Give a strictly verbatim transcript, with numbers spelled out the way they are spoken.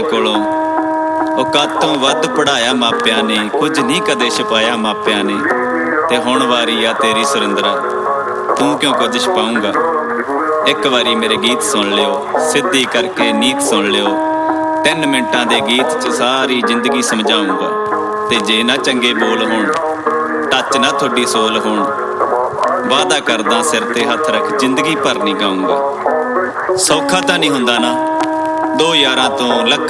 ਯਾਰਾਂ ਕੋਲੋਂ। ਔਕਾਤ ਤੋਂ ਵੱਧ ਪੜ੍ਹਾਇਆ ਮਾਪਿਆਂ ਨੇ, ਕੁਝ ਨਹੀਂ ਕਦੇ ਛਪਾਇਆ ਮਾਪਿਆਂ ਨੇ। ਤੇ ਹੁਣ ਵਾਰੀ ਆ ਤੇਰੀ ਸੁਰਿੰਦਰਾ, ਤੂੰ ਕਿਉਂ ਕੁਝ ਛਪਾਊਂਗਾ। ਇੱਕ ਵਾਰੀ ਮੇਰੇ ਗੀਤ ਸੁਣ ਲਿਓ, ਸਿੱਧੀ ਕਰਕੇ ਨੀਤ ਸੁਣ ਲਿਓ। ਤਿੰਨ ਮਿੰਟਾਂ ਦੇ ਗੀਤ 'ਚ ਸਾਰੀ ਜ਼ਿੰਦਗੀ ਸਮਝਾਊਂਗਾ। ਤੇ ਜੇ ਨਾ ਚੰਗੇ ਬੋਲ ਹੋਣ, ਟੱਚ ਨਾ ਤੁਹਾਡੀ ਸੋਲ ਹੋਣ, ਵਾਅਦਾ ਕਰਦਾ ਸਿਰ ਤੇ ਹੱਥ ਰੱਖ ਜ਼ਿੰਦਗੀ ਭਰ ਨਹੀਂ ਗਾਊਂਗਾ। ਸੌਖਾ ਤਾਂ ਨਹੀਂ ਹੁੰਦਾ ਨਾ ਦੋ ਯਾਰਾਂ ਤੋਂ ਲੱਖ